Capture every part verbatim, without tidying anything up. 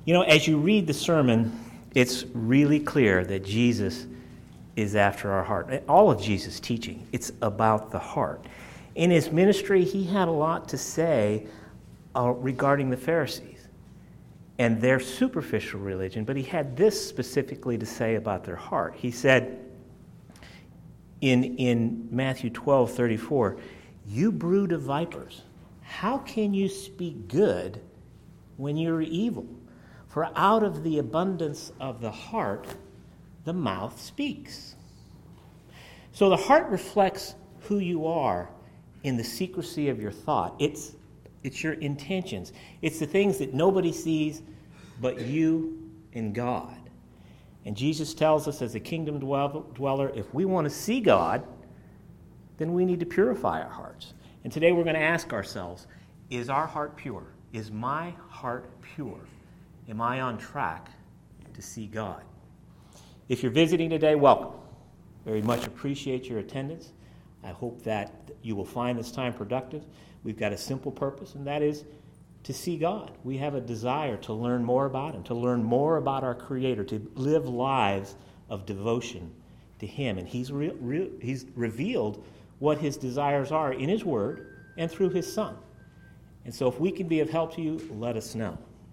You know, as you read the sermon, it's really clear that Jesus is after our heart. All of Jesus' teaching, it's about the heart. In his ministry, he had a lot to say uh, regarding the Pharisees and their superficial religion, but he had this specifically to say about their heart. He said in, in Matthew twelve thirty-four, "You brood of vipers, how can you speak good when you're evil? For out of the abundance of the heart, the mouth speaks." So the heart reflects who you are in the secrecy of your thought. It's, it's your intentions. It's the things that nobody sees but you and God. And Jesus tells us as a kingdom dweller, if we want to see God, then we need to purify our hearts. And today we're going to ask ourselves, is our heart pure? Is my heart pure? Am I on track to see God? If you're visiting today, welcome. Very much appreciate your attendance. I hope that you will find this time productive. We've got a simple purpose, and that is to see God. We have a desire to learn more about Him, to learn more about our Creator, to live lives of devotion to Him. And He's, re- re- he's revealed what His desires are in His Word and through His Son. And so if we can be of help to you, let us know.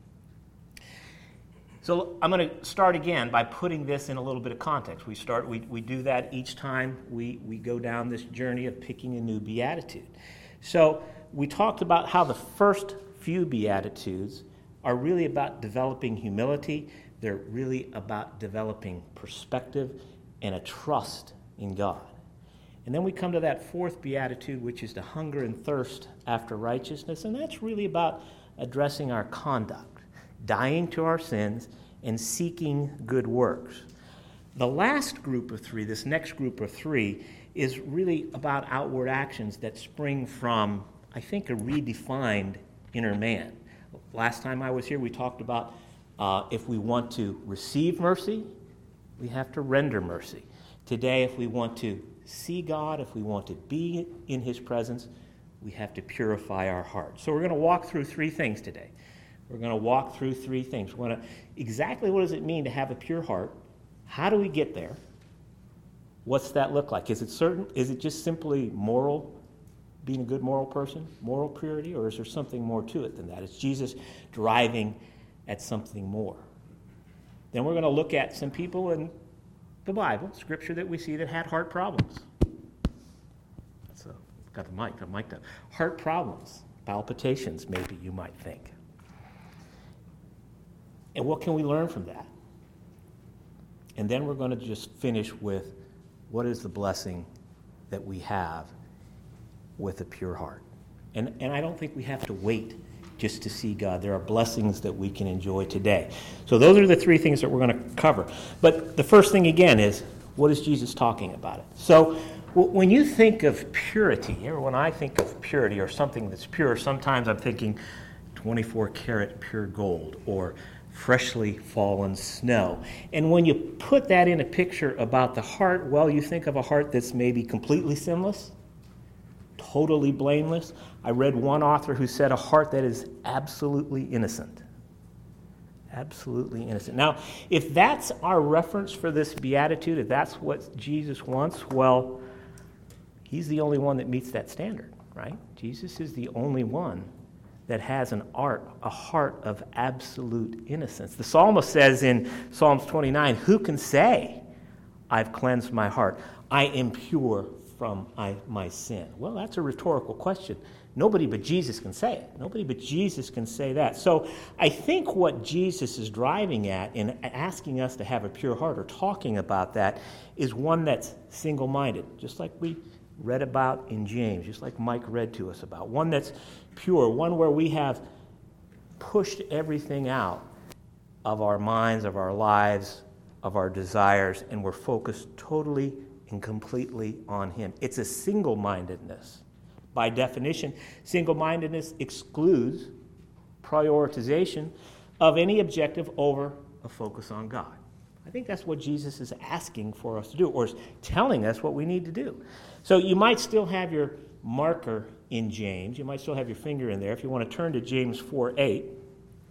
So I'm going to start again by putting this in a little bit of context. We start. We, we do that each time we, we go down this journey of picking a new beatitude. So we talked about how the first few beatitudes are really about developing humility. They're really about developing perspective and a trust in God. And then we come to that fourth beatitude, which is to hunger and thirst after righteousness. And that's really about addressing our conduct, dying to our sins, and seeking good works. The last group of three, this next group of three, is really about outward actions that spring from, I think, a redefined inner man. Last time I was here, we talked about uh, if we want to receive mercy, we have to render mercy. Today, if we want to see God, if we want to be in His presence, we have to purify our heart. So we're going to walk through three things today. We're going to walk through three things. We're going to, exactly what does it mean to have a pure heart? How do we get there? What's that look like? Is it certain? Is it just simply moral, being a good moral person, moral purity, or is there something more to it than that? Is Jesus driving at something more? Then we're going to look at some people in the Bible, Scripture, that we see that had heart problems. That's a, got the mic, got the mic down. Heart problems, palpitations, maybe you might think. And what can we learn from that? And then we're going to just finish with what is the blessing that we have with a pure heart. And, and I don't think we have to wait just to see God. There are blessings that we can enjoy today. So those are the three things that we're going to cover. But the first thing, again, is what is Jesus talking about it? So w- when you think of purity, or when I think of purity or something that's pure, sometimes I'm thinking twenty-four karat pure gold or freshly fallen snow. And when you put that in a picture about the heart, well, you think of a heart that's maybe completely sinless, totally blameless. I read one author who said a heart that is absolutely innocent. Absolutely innocent. Now, if that's our reference for this beatitude, if that's what Jesus wants, well, He's the only one that meets that standard, right? Jesus is the only one that has an art, a heart of absolute innocence. The psalmist says in Psalms twenty-nine, who can say, I've cleansed my heart, I am pure from I, my sin? Well, that's a rhetorical question. Nobody but Jesus can say it. Nobody but Jesus can say that. So I think what Jesus is driving at in asking us to have a pure heart or talking about that is one that's single-minded, just like we read about in James, just like Mike read to us about. One that's pure, one where we have pushed everything out of our minds, of our lives, of our desires, and we're focused totally and completely on Him. It's a single-mindedness. By definition, single-mindedness excludes prioritization of any objective over a focus on God. I think that's what Jesus is asking for us to do, or is telling us what we need to do. So you might still have your marker in James. You might still have your finger in there. If you want to turn to James four eight,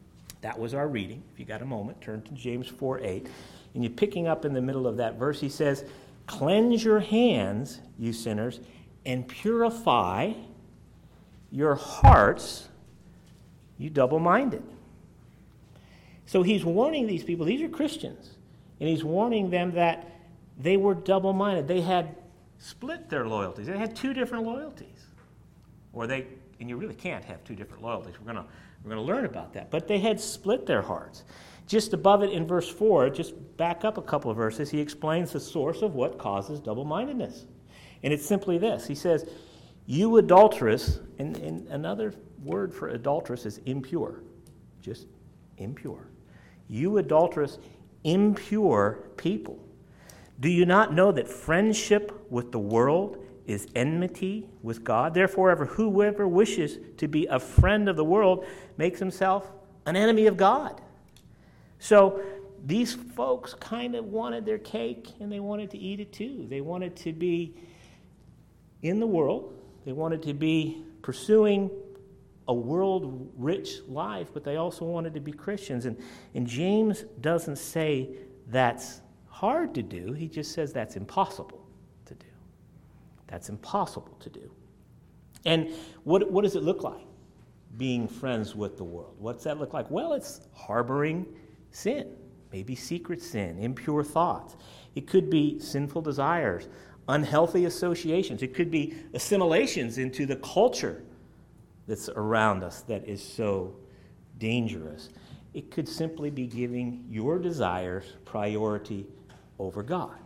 That was our reading. If you got a moment, turn to James four eight. And you're picking up in the middle of that verse, he says, cleanse your hands, you sinners, and purify your hearts, you double-minded. So he's warning these people, these are Christians, and he's warning them that they were double-minded. They had split their loyalties. They had two different loyalties. Or they, and you really can't have two different loyalties. We're going to we're going to learn about that. But they had split their hearts. Just above it in verse four, just back up a couple of verses, he explains the source of what causes double-mindedness. And it's simply this. He says, you adulterous, and, and another word for adulterous is impure. Just impure. You adulterous, impure people. Do you not know that friendship with the world is enmity with God? Therefore, ever whoever wishes to be a friend of the world makes himself an enemy of God. So these folks kind of wanted their cake and they wanted to eat it too. They wanted to be in the world. They wanted to be pursuing a world-rich life, but they also wanted to be Christians. And, and James doesn't say that's hard to do. He just says that's impossible to do. That's impossible to do. And what, what does it look like, being friends with the world? What's that look like? Well, it's harboring sin, maybe secret sin, impure thoughts. It could be sinful desires, unhealthy associations. It could be assimilations into the culture that's around us that is so dangerous. It could simply be giving your desires priority over God.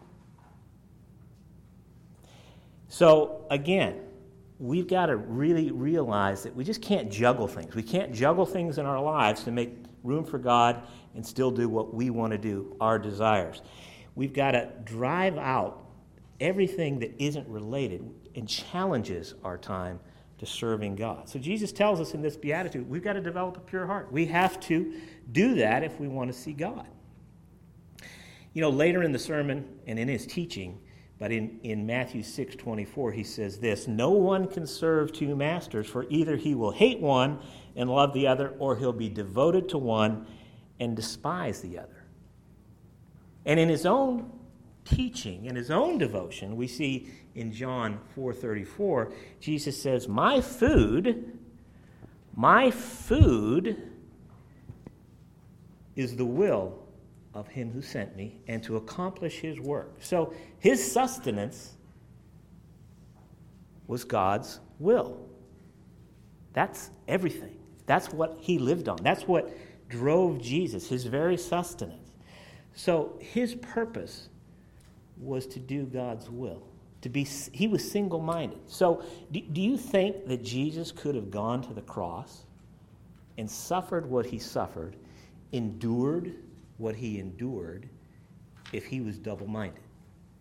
So again, we've got to really realize that we just can't juggle things. We can't juggle things in our lives to make room for God and still do what we want to do, our desires. We've got to drive out everything that isn't related and challenges our time to serving God. So Jesus tells us in this beatitude, we've got to develop a pure heart. We have to do that if we want to see God. You know, later in the sermon and in his teaching, but in, in Matthew six twenty-four, he says this, no one can serve two masters, for either he will hate one and love the other, or he'll be devoted to one and despise the other. And in his own teaching, in his own devotion, we see in John four thirty-four, Jesus says, my food, my food is the will of him who sent me, and to accomplish his work. So his sustenance was God's will. That's everything. That's what he lived on. That's what drove Jesus, his very sustenance. So his purpose was to do God's will. To be, he was single-minded. So do, do you think that Jesus could have gone to the cross and suffered what he suffered, endured what he endured, if he was double-minded? Do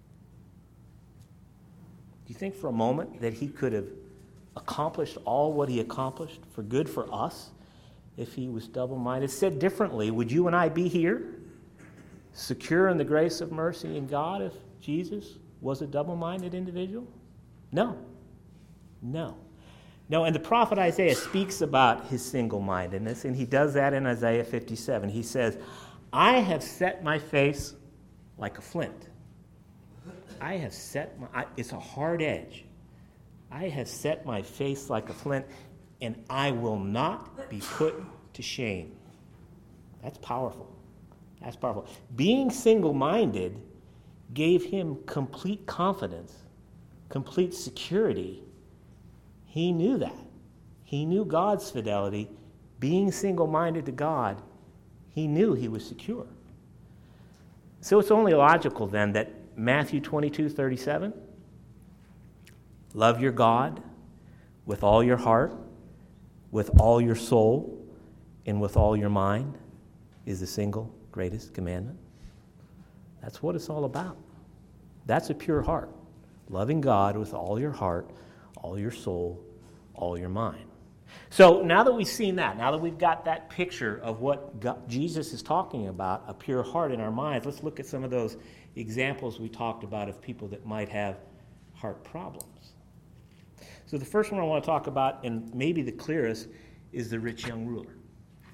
you think for a moment that he could have accomplished all what he accomplished for good for us if he was double-minded? Said differently, would you and I be here, secure in the grace of mercy in God, if Jesus was a double-minded individual? No. No. No, and the prophet Isaiah speaks about his single-mindedness, and he does that in Isaiah fifty-seven. He says, I have set my face like a flint. I have set my, I, it's a hard edge. I have set my face like a flint, and I will not be put to shame. That's powerful. That's powerful. Being single-minded gave him complete confidence, complete security. He knew that. He knew God's fidelity. Being single-minded to God, he knew he was secure. So it's only logical then that Matthew twenty-two thirty-seven, love your God with all your heart, with all your soul, and with all your mind, is the single greatest commandment. That's what it's all about. That's a pure heart. Loving God with all your heart, all your soul, all your mind. So now that we've seen that, now that we've got that picture of what God, Jesus is talking about, a pure heart in our minds, let's look at some of those examples we talked about of people that might have heart problems. So the first one I want to talk about, and maybe the clearest, is the rich young ruler.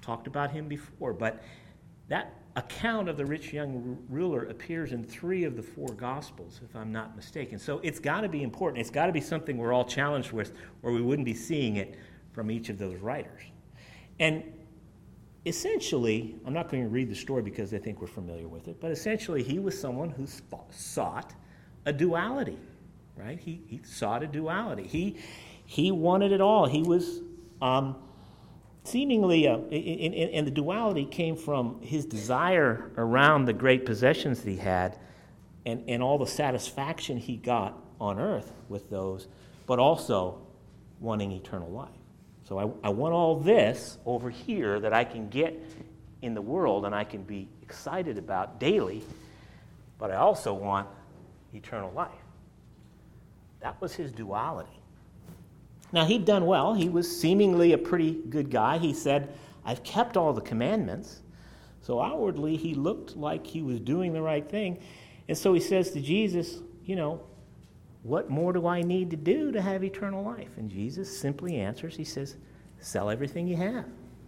talked about him before, but that account of the rich young ruler appears in three of the four Gospels, if I'm not mistaken. So it's got to be important. It's got to be something we're all challenged with, or we wouldn't be seeing it from each of those writers. And essentially, I'm not going to read the story because I think we're familiar with it, but essentially he was someone who sought a duality, right? He, he sought a duality. He, he wanted it all. He was... Um, Seemingly, uh, and the duality came from his desire around the great possessions that he had and, and all the satisfaction he got on earth with those, but also wanting eternal life. So I, I want all this over here that I can get in the world and I can be excited about daily, but I also want eternal life. That was his duality. Now, he'd done well. He was seemingly a pretty good guy. He said, I've kept all the commandments. So outwardly, he looked like he was doing the right thing. And so he says to Jesus, you know, what more do I need to do to have eternal life? And Jesus simply answers, he says, sell everything you have.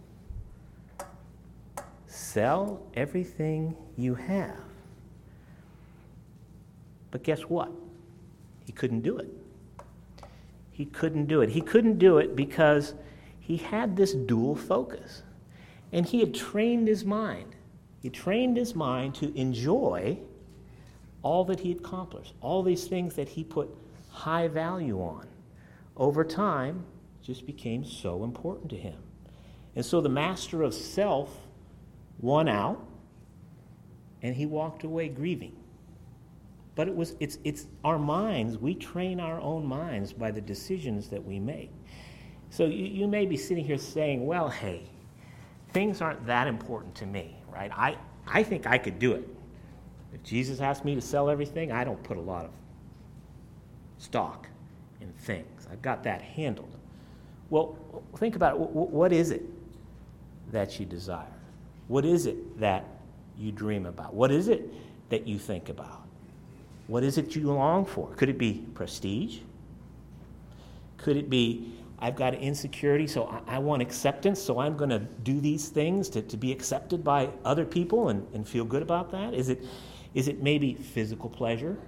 Sell everything you have. But guess what? He couldn't do it. He couldn't do it. He couldn't do it because he had this dual focus. And he had trained his mind. He trained his mind to enjoy all that he had accomplished, all these things that he put high value on. Over time, just became so important to him. And so the master of self won out, and he walked away grieving. But it was it's it's our minds. We train our own minds by the decisions that we make. So you, you may be sitting here saying, well, hey, things aren't that important to me, right? I, I think I could do it. If Jesus asked me to sell everything, I don't put a lot of stock in things. I've got that handled. Well, think about it. What is it that you desire? What is it that you dream about? What is it that you think about? What is it you long for? Could it be prestige? Could it be, I've got an insecurity, so I, I want acceptance, so I'm going to do these things to, to be accepted by other people and, and feel good about that? Is it, is it maybe physical pleasure?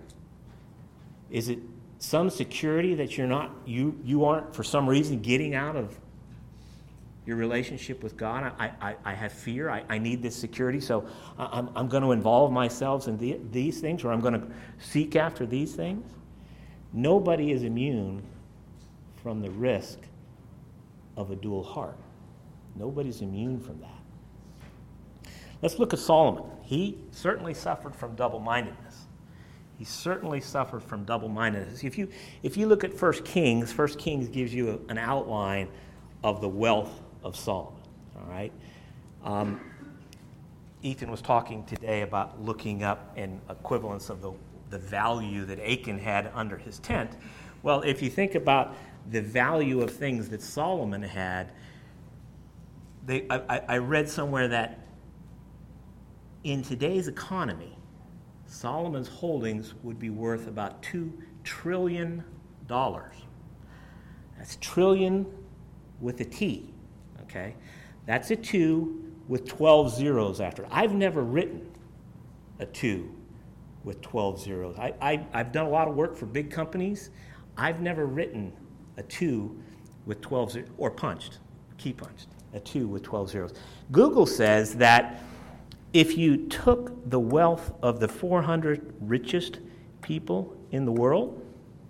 Is it some security that you're not, you, you aren't for some reason getting out of your relationship with God? I, I, I have fear. I, I need this security, so I'm, I'm going to involve myself in the, these things, or I'm going to seek after these things. Nobody is immune from the risk of a dual heart. Nobody's immune from that. Let's look at Solomon. He certainly suffered from double-mindedness. He certainly suffered from double-mindedness. If you, if you look at First Kings, First Kings gives you a, an outline of the wealth of Solomon, all right? Um, Ethan was talking today about looking up an equivalence of the, the value that Achan had under his tent. Well, if you think about the value of things that Solomon had, they, I, I read somewhere that in today's economy, Solomon's holdings would be worth about two trillion dollars. That's trillion with a T. Okay, that's a two with twelve zeros after it. I've never written a two with twelve zeros. I, I, I've done a lot of work for big companies. I've never written a two with twelve zeros, or punched, key punched, a two with twelve zeros. Google says that if you took the wealth of the four hundred richest people in the world,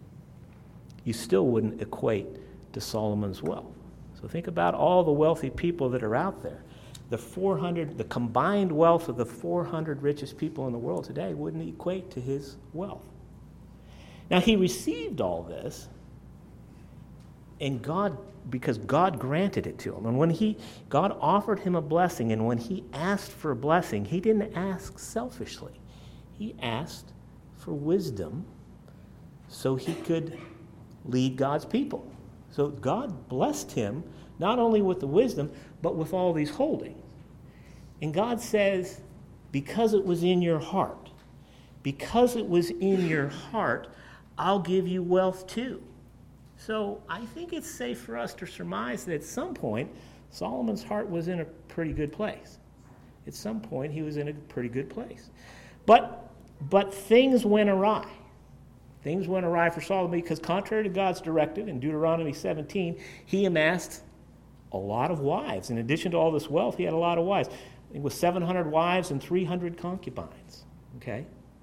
you still wouldn't equate to Solomon's wealth. So think about all the wealthy people that are out there. The four hundred, the combined wealth of the four hundred richest people in the world today wouldn't equate to his wealth. Now, he received all this, and God, because God granted it to him. And when he, God offered him a blessing, and when he asked for a blessing, he didn't ask selfishly. He asked for wisdom so he could lead God's people. So God blessed him not only with the wisdom, but with all these holdings. And God says, because it was in your heart, because it was in your heart, I'll give you wealth too. So I think it's safe for us to surmise that at some point, Solomon's heart was in a pretty good place. At some point, he was in a pretty good place. But, but things went awry. Things went awry for Solomon because contrary to God's directive in Deuteronomy seventeen, he amassed a lot of wives. In addition to all this wealth, he had a lot of wives. It was seven hundred wives and three hundred concubines. Okay?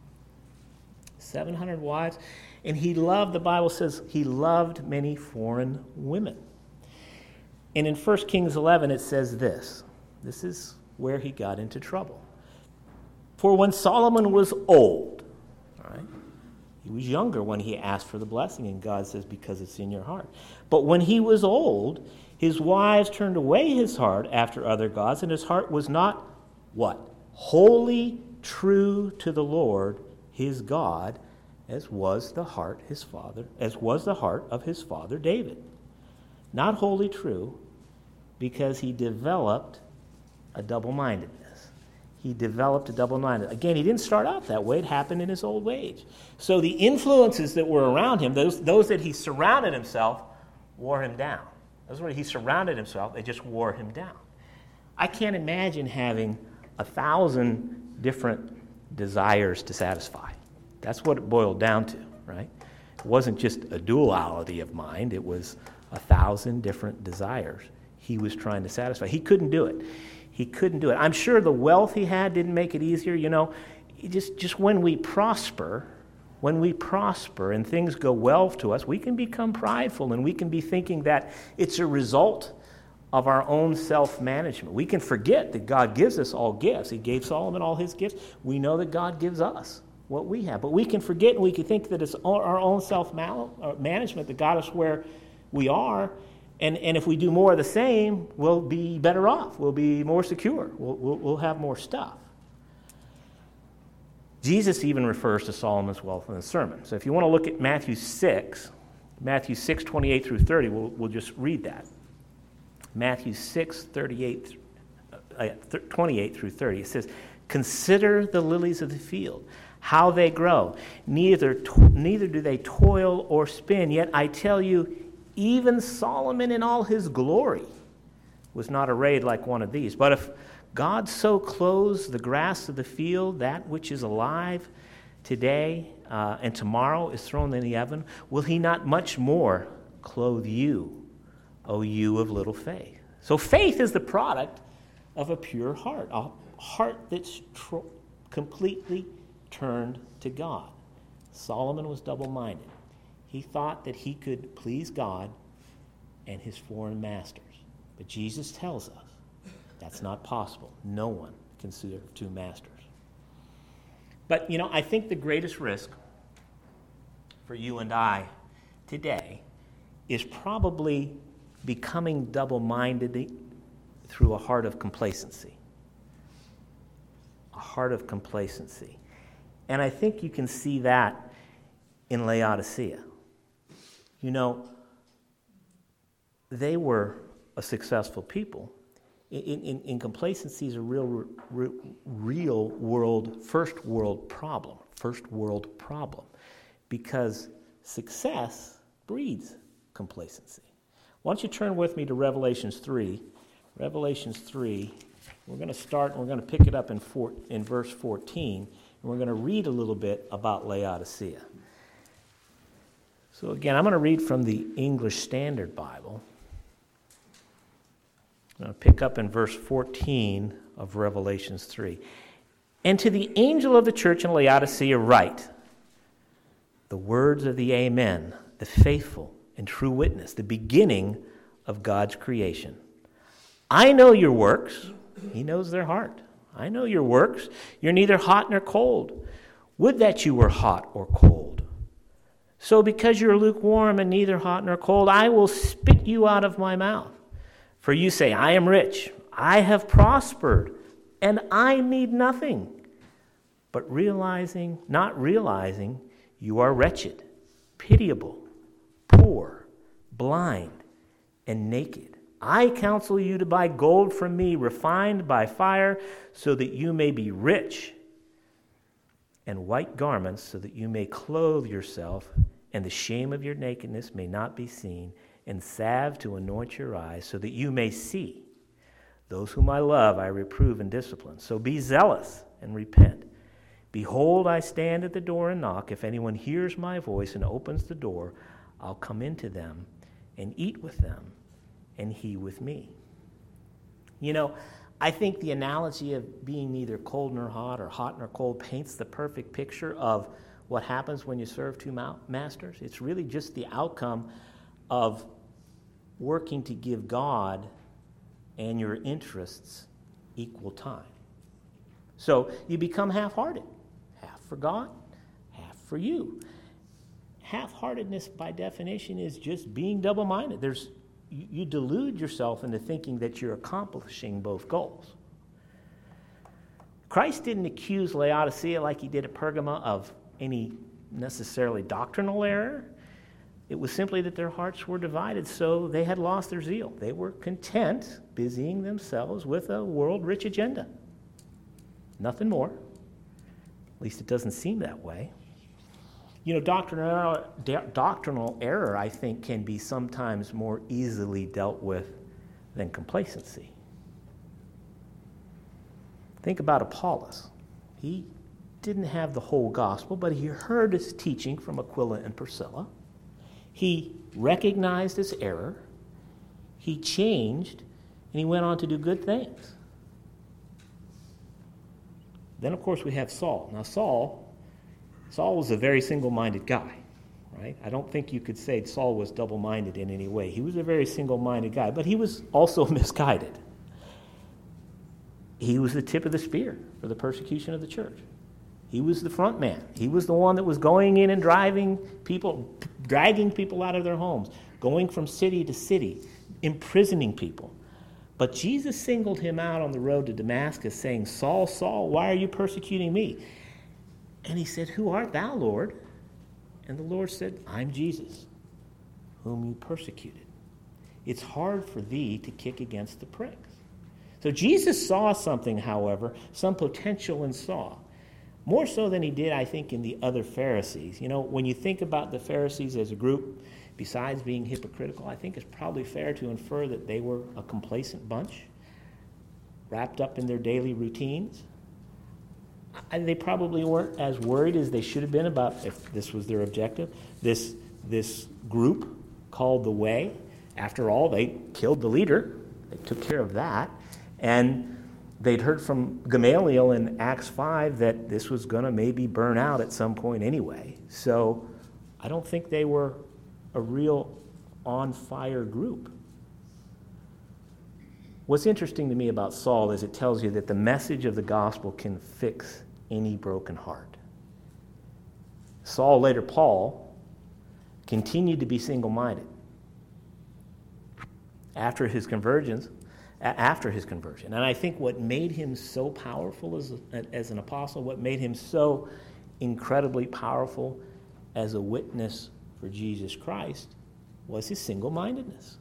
seven hundred wives. And he loved, the Bible says, he loved many foreign women. And in First Kings eleven, it says this. This is where he got into trouble. For when Solomon was old, all right, he was younger when he asked for the blessing, and God says, because it's in your heart. But when he was old, his wives turned away his heart after other gods, and his heart was not, what? Wholly true to the Lord, his God, as was the heart his father, as was the heart of his father David. Not wholly true, because he developed a double-mindedness. He developed a double-mindedness. Again, he didn't start out that way. It happened in his old age. So the influences that were around him, those, those that he surrounded himself, wore him down. Those where he surrounded himself, they just wore him down. I can't imagine having a thousand different desires to satisfy. That's what it boiled down to, right? It wasn't just a duality of mind. It was a thousand different desires he was trying to satisfy. He couldn't do it. He couldn't do it. I'm sure the wealth he had didn't make it easier. You know, just, just when we prosper, when we prosper and things go well to us, we can become prideful and we can be thinking that it's a result of our own self-management. We can forget that God gives us all gifts. He gave Solomon all his gifts. We know that God gives us what we have. But we can forget and we can think that it's our own self-management that got us where we are. And, and if we do more of the same, we'll be better off. We'll be more secure. We'll, we'll, we'll have more stuff. Jesus even refers to Solomon's wealth in the sermon. So if you want to look at Matthew six, Matthew six, twenty-eight through thirty, we'll, we'll just read that. Matthew six, thirty-eight, uh, twenty-eight through thirty. It says, "Consider the lilies of the field, how they grow. Neither, to- neither do they toil or spin. Yet I tell you, even Solomon in all his glory was not arrayed like one of these. But if God so clothes the grass of the field, that which is alive today uh, and tomorrow is thrown in the oven, will he not much more clothe you, O you of little faith?" So faith is the product of a pure heart, a heart that's tr- completely turned to God. Solomon was double-minded. He thought that he could please God and his foreign masters. But Jesus tells us that's not possible. No one can serve two masters. But, you know, I think the greatest risk for you and I today is probably becoming double-minded through a heart of complacency. A heart of complacency. And I think you can see that in Laodicea. You know, they were a successful people. In, in, in complacency is a real, real, real world, first world problem. First world problem. Because success breeds complacency. Why don't you turn with me to Revelations three. Revelations three. We're going to start and we're going to pick it up in, four, in verse fourteen. And we're going to read a little bit about Laodicea. So again, I'm going to read from the English Standard Bible. I'm going to pick up in verse fourteen of Revelations three. "And to the angel of the church in Laodicea write, the words of the Amen, the faithful and true witness, the beginning of God's creation. I know your works." He knows their heart. "I know your works. You're neither hot nor cold. Would that you were hot or cold. So because you're lukewarm and neither hot nor cold, I will spit you out of my mouth. For you say, I am rich, I have prospered, and I need nothing. But realizing, not realizing, you are wretched, pitiable, poor, blind, and naked. I counsel you to buy gold from me, refined by fire, so that you may be rich, and white garments, so that you may clothe yourself, and the shame of your nakedness may not be seen, and salve to anoint your eyes, so that you may see. Those whom I love, I reprove and discipline. So be zealous and repent. Behold, I stand at the door and knock. If anyone hears my voice and opens the door, I'll come into them and eat with them, and he with me. You know, I think the analogy of being neither cold nor hot or hot nor cold paints the perfect picture of what happens when you serve two masters. It's really just the outcome of working to give God and your interests equal time. So you become half-hearted, half for God, half for you. Half-heartedness, by definition, is just being double-minded. There's, you, you delude yourself into thinking that you're accomplishing both goals. Christ didn't accuse Laodicea like he did at Pergama of any necessarily doctrinal error. It was simply that their hearts were divided, so they had lost their zeal. They were content busying themselves with a world-rich agenda. Nothing more. At least it doesn't seem that way. You know, doctrinal, doctrinal error, I think, can be sometimes more easily dealt with than complacency. Think about Apollos. He didn't have the whole gospel, but he heard his teaching from Aquila and Priscilla. He recognized his error, he changed, and he went on to do good things. Then, of course, we have Saul. Now, Saul, Saul was a very single-minded guy, right? I don't think you could say Saul was double-minded in any way. He was a very single-minded guy, but he was also misguided. He was the tip of the spear for the persecution of the church. He was the front man. He was the one that was going in and driving people, dragging people out of their homes, going from city to city, imprisoning people. But Jesus singled him out on the road to Damascus, saying, Saul, Saul, why are you persecuting me? And he said, who art thou, Lord? And the Lord said, I'm Jesus, whom you persecuted. It's hard for thee to kick against the pricks. So Jesus saw something, however, some potential in Saul. More so than he did, I think, in the other Pharisees. You know, when you think about the Pharisees as a group, besides being hypocritical, I think it's probably fair to infer that they were a complacent bunch, wrapped up in their daily routines. And they probably weren't as worried as they should have been about if this was their objective. This, this group called the Way, after all, they killed the leader. They took care of that. And they'd heard from Gamaliel in Acts five that this was going to maybe burn out at some point anyway. So I don't think they were a real on-fire group. What's interesting to me about Saul is it tells you that the message of the gospel can fix any broken heart. Saul, later Paul, continued to be single-minded. After his convergence, after his conversion. And I think what made him so powerful as, a, as an apostle, what made him so incredibly powerful as a witness for Jesus Christ, was his single-mindedness.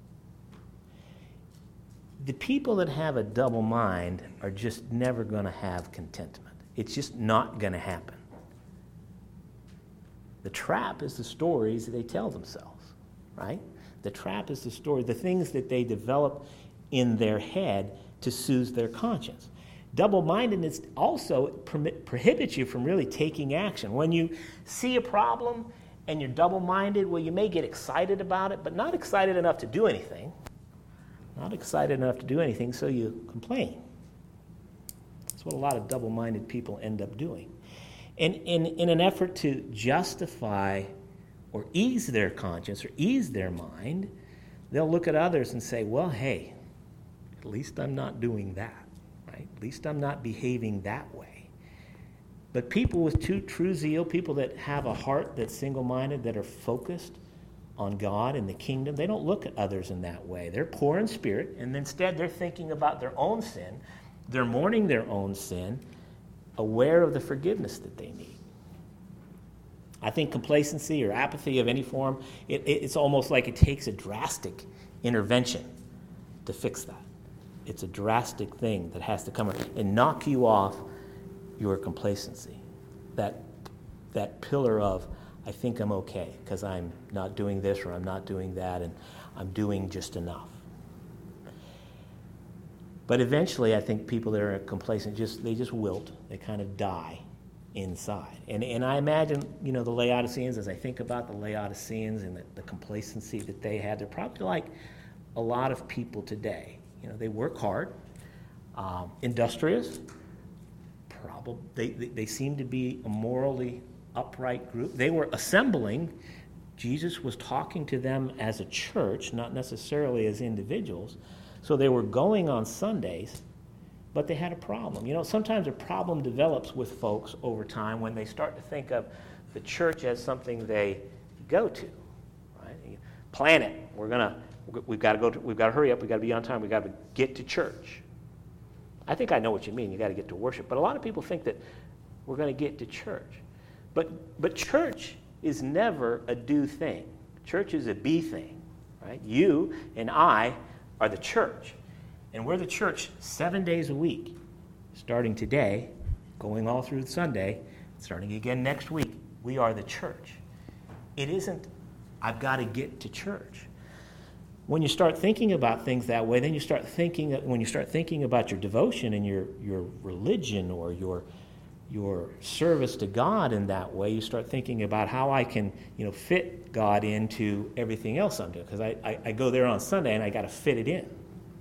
The people that have a double mind are just never going to have contentment. It's just not going to happen. The trap is the stories that they tell themselves, right? The trap is the story, the things that they develop in their head to soothe their conscience. Double-mindedness also permit, prohibits you from really taking action. When you see a problem and you're double-minded, well, you may get excited about it, but not excited enough to do anything. Not excited enough to do anything, so you complain. That's what a lot of double-minded people end up doing. And in, in an effort to justify or ease their conscience or ease their mind, they'll look at others and say, well, hey, at least I'm not doing that, right? At least I'm not behaving that way. But people with true, true zeal, people that have a heart that's single-minded, that are focused on God and the kingdom, they don't look at others in that way. They're poor in spirit, and instead they're thinking about their own sin. They're mourning their own sin, aware of the forgiveness that they need. I think complacency or apathy of any form, it, it, it's almost like it takes a drastic intervention to fix that. It's a drastic thing that has to come and knock you off your complacency. That, that pillar of, I think I'm okay because I'm not doing this or I'm not doing that and I'm doing just enough. But eventually, I think people that are complacent, just they just wilt. They kind of die inside. And and I imagine, you know, the Laodiceans, as I think about the Laodiceans and the, the complacency that they had, they're probably like a lot of people today. You know, they work hard, um, industrious, probably, they, they, they seem to be a morally upright group. They were assembling. Jesus was talking to them as a church, not necessarily as individuals. So they were going on Sundays, but they had a problem. You know, sometimes a problem develops with folks over time when they start to think of the church as something they go to, right? Plan it. We're gonna, we've got to go. To, we've got to hurry up. We've got to be on time. We've got to get to church. I think I know what you mean. You got to get to worship. But a lot of people think that we're going to get to church, but but church is never a do thing. Church is a be thing, right? You and I are the church. And we're the church seven days a week, starting today, going all through Sunday, starting again next week. We are the church. It isn't, I've got to get to church. When you start thinking about things that way, then you start thinking, when you start thinking about your devotion and your, your religion or your your service to God in that way, you start thinking about how I can, you know, fit God into everything else I'm doing. Because I, I, I go there on Sunday and I got to fit it in.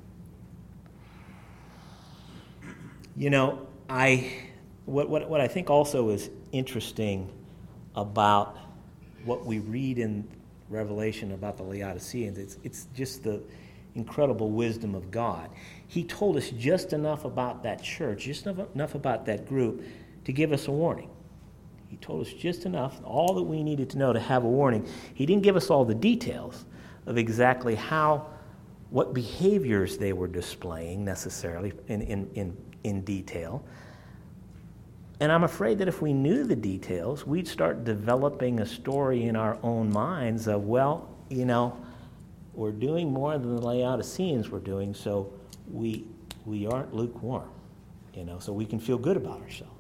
You know, I what, what what I think also is interesting about what we read in Revelation about the Laodiceans, it's it's just the incredible wisdom of God. He told us just enough about that church, just enough, enough about that group to give us a warning. He told us just enough, all that we needed to know to have a warning. He didn't give us all the details of exactly how, what behaviors they were displaying necessarily in, in, in, in detail. And I'm afraid that if we knew the details, we'd start developing a story in our own minds of, well, you know, we're doing more than the Laodiceans were doing, so we we aren't lukewarm, you know, so we can feel good about ourselves.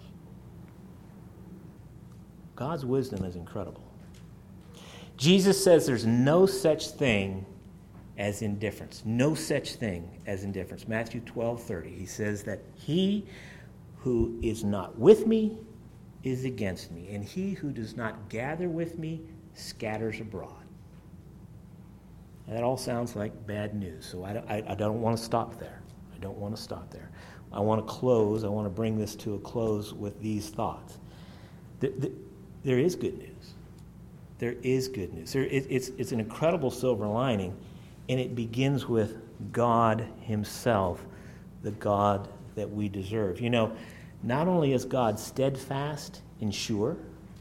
God's wisdom is incredible. Jesus says there's no such thing as indifference. No such thing as indifference. Matthew twelve thirty, he says that he who is not with me is against me, and he who does not gather with me scatters abroad. And that all sounds like bad news, so I don't, I, I don't want to stop there. I don't want to stop there. I want to close, I want to bring this to a close with these thoughts. The, the, there is good news. There is good news. There, it, it's, it's an incredible silver lining, and it begins with God himself, the God that we deserve. You know, not only is God steadfast and sure,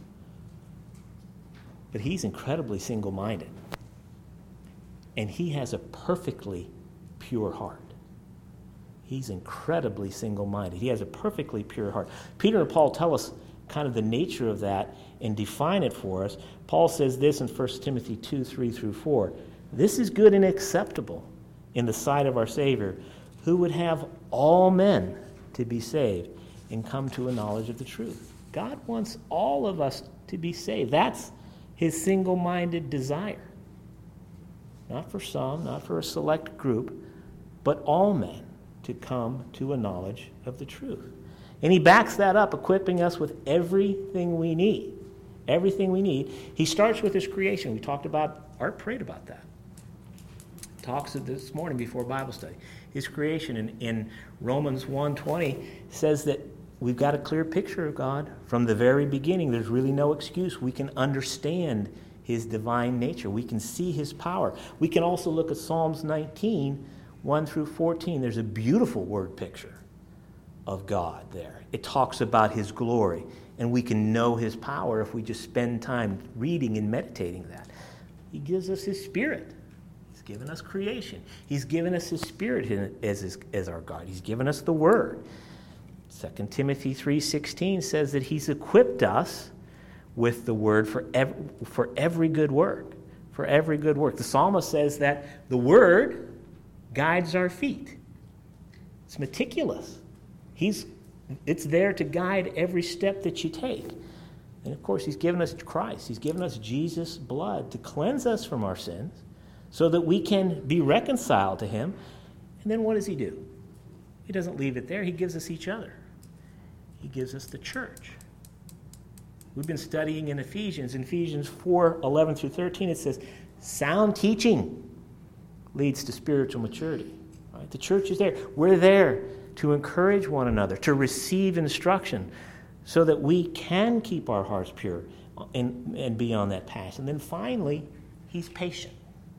but he's incredibly single-minded. And he has a perfectly pure heart. He's incredibly single-minded. He has a perfectly pure heart. Peter and Paul tell us kind of the nature of that and define it for us. Paul says this in First Timothy two, three through four. This is good and acceptable in the sight of our Savior, who would have all men to be saved and come to a knowledge of the truth. God wants all of us to be saved. That's his single-minded desire. Not for some, not for a select group, but all men to come to a knowledge of the truth. And he backs that up, equipping us with everything we need. Everything we need. He starts with his creation. We talked about, Art prayed about that. Talks this morning before Bible study. His creation in, in Romans one twenty says that we've got a clear picture of God from the very beginning. There's really no excuse. We can understand his divine nature. We can see his power. We can also look at Psalms nineteen, one through fourteen. There's a beautiful word picture of God there. It talks about his glory, and we can know his power if we just spend time reading and meditating that. He gives us his Spirit. He's given us creation. He's given us his Spirit as, his, as our God. He's given us the Word. Second Timothy three sixteen says that he's equipped us with the Word for every, for every good work. For every good work. The psalmist says that the Word guides our feet. It's meticulous. He's, it's there to guide every step that you take. And of course, he's given us Christ. He's given us Jesus' blood to cleanse us from our sins so that we can be reconciled to him. And then what does he do? He doesn't leave it there. He gives us each other. He gives us the church. We've been studying in Ephesians. In Ephesians four, eleven through thirteen, it says, sound teaching leads to spiritual maturity. Right? The church is there. We're there to encourage one another, to receive instruction so that we can keep our hearts pure and, and be on that path. And then finally, he's patient.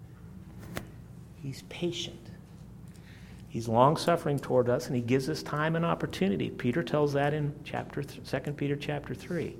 He's patient. He's long-suffering toward us, and he gives us time and opportunity. Peter tells that in chapter th- Second Peter chapter three.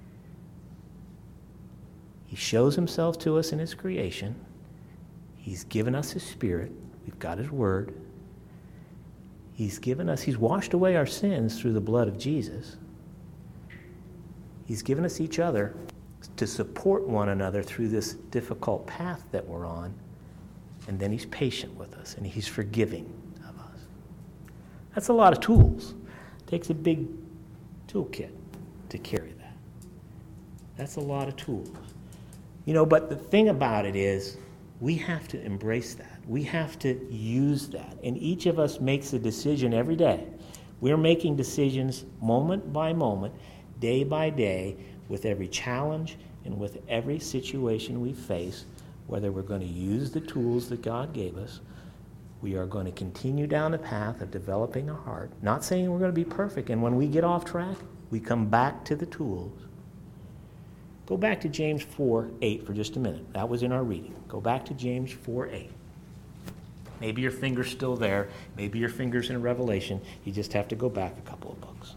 He shows himself to us in his creation. He's given us his Spirit. We've got his word. He's given us, he's washed away our sins through the blood of Jesus. He's given us each other to support one another through this difficult path that we're on. And then he's patient with us, and he's forgiving of us. That's a lot of tools. It takes a big toolkit to carry that. That's a lot of tools. You know, but the thing about it is, we have to embrace that. We have to use that. And each of us makes a decision every day. We're making decisions moment by moment, day by day, with every challenge and with every situation we face, whether we're going to use the tools that God gave us. We are going to continue down the path of developing a heart, not saying we're going to be perfect, and when we get off track, we come back to the tools. Go back to James four eight for just a minute. That was in our reading. Go back to James four eight. Maybe your finger's still there. Maybe your finger's in Revelation. You just have to go back a couple of books.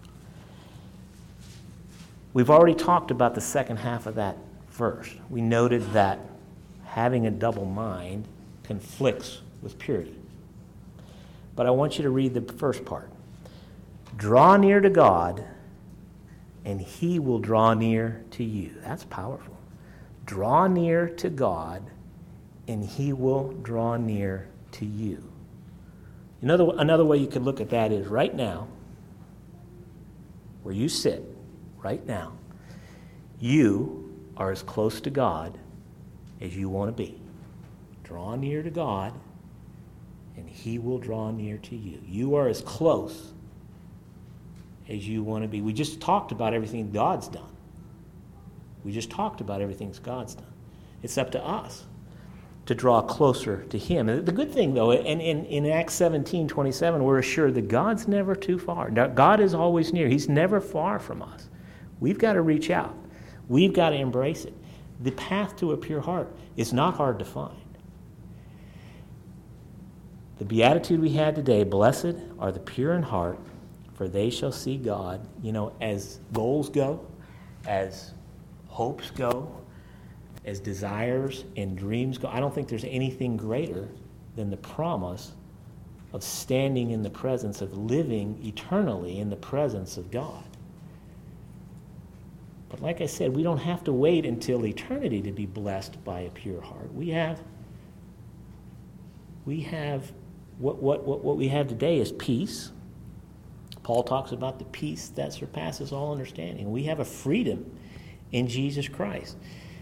We've already talked about the second half of that verse. We noted that having a double mind conflicts with purity. But I want you to read the first part. Draw near to God, and he will draw near to you. That's powerful. Draw near to God, and he will draw near to you. Another, another way you could look at that is right now, where you sit, right now, you are as close to God as you want to be. Draw near to God, and he will draw near to you. You are as close as you want to be. We just talked about everything God's done. We just talked about everything God's done. It's up to us to draw closer to him. And the good thing, though, in, in, in Acts seventeen twenty-seven, we're assured that God's never too far. God is always near. He's never far from us. We've got to reach out. We've got to embrace it. The path to a pure heart is not hard to find. The beatitude we had today, blessed are the pure in heart, for they shall see God. You know, as goals go, as hopes go, as desires and dreams go, I don't think there's anything greater than the promise of standing in the presence, of living eternally in the presence of God. But like I said, we don't have to wait until eternity to be blessed by a pure heart. We have, we have, what, what, what, what we have today is peace. Paul talks about the peace that surpasses all understanding. We have a freedom in Jesus Christ.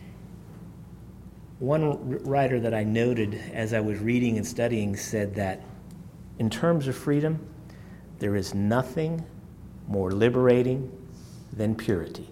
One writer that I noted as I was reading and studying said that in terms of freedom, there is nothing more liberating than purity.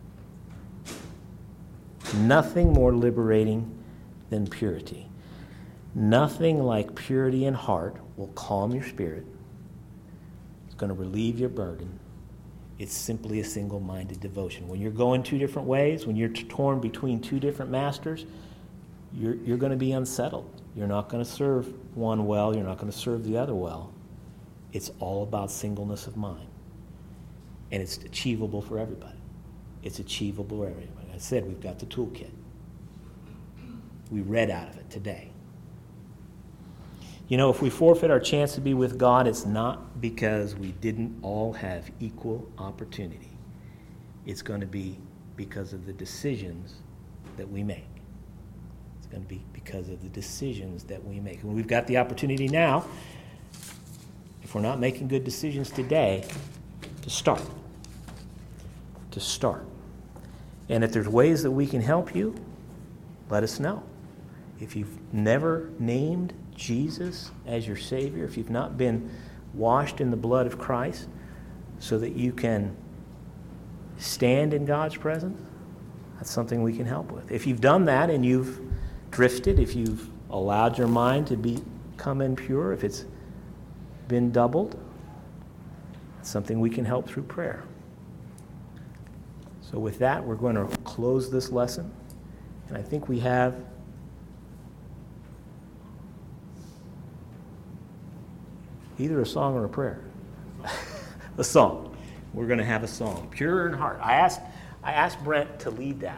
Nothing more liberating than purity. Nothing like purity in heart will calm your spirit. It's going to relieve your burden. It's simply a single-minded devotion. When you're going two different ways, when you're torn between two different masters, you're, you're going to be unsettled. You're not going to serve one well. You're not going to serve the other well. It's all about singleness of mind. And it's achievable for everybody. It's achievable for everybody. Like I said, we've got the toolkit. We read out of it today. You know, if we forfeit our chance to be with God, it's not because we didn't all have equal opportunity. It's going to be because of the decisions that we make. It's going to be because of the decisions that we make. And we've got the opportunity now, if we're not making good decisions today, to start. To start. And if there's ways that we can help you, let us know. If you've never named Jesus as your Savior, if you've not been washed in the blood of Christ so that you can stand in God's presence, that's something we can help with. If you've done that and you've drifted, if you've allowed your mind to become impure, if it's been doubled, that's something we can help through prayer. So with that, we're going to close this lesson. And I think we have either a song or a prayer. A song. We're going to have a song. Pure in heart. I asked, I asked Brent to lead that.